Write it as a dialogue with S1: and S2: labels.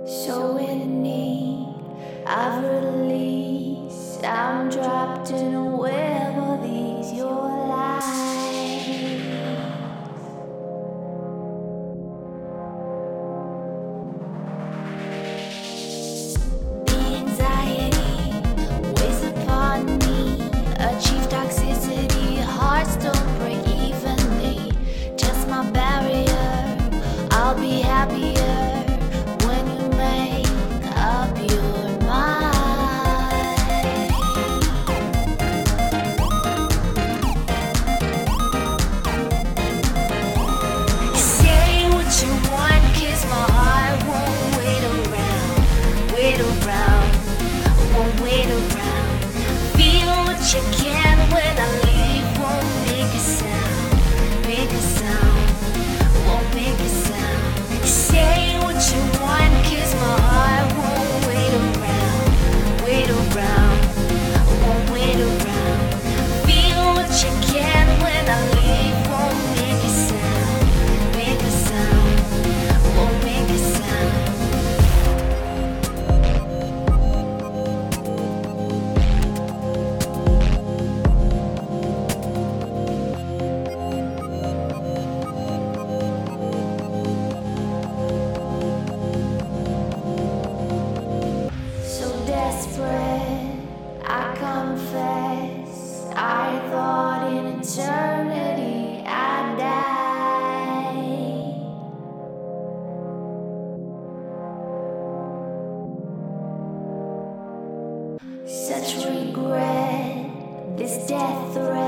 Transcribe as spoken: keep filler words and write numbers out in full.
S1: So in need of release, I'm trapped in a web of these your lies. The anxiety weighs upon me, achieve toxicity, hearts don't break evenly. Test my barrier, I'll be happier. You can when I leave, won't make a sound, make a sound, won't make a sound. Say what you want, cause my heart won't wait around, wait around, won't wait around. Feel what you can when I leave, won't make a sound, make a sound, won't make a sound. I confess, I thought in eternity I'd die. Such regret, this death threat.